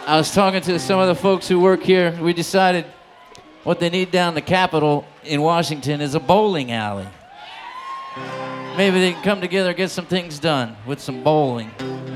I was talking to some of the folks who work here. We decided what they need down the Capitol in Washington is a bowling alley. Maybe they can come together and get some things done with some bowling.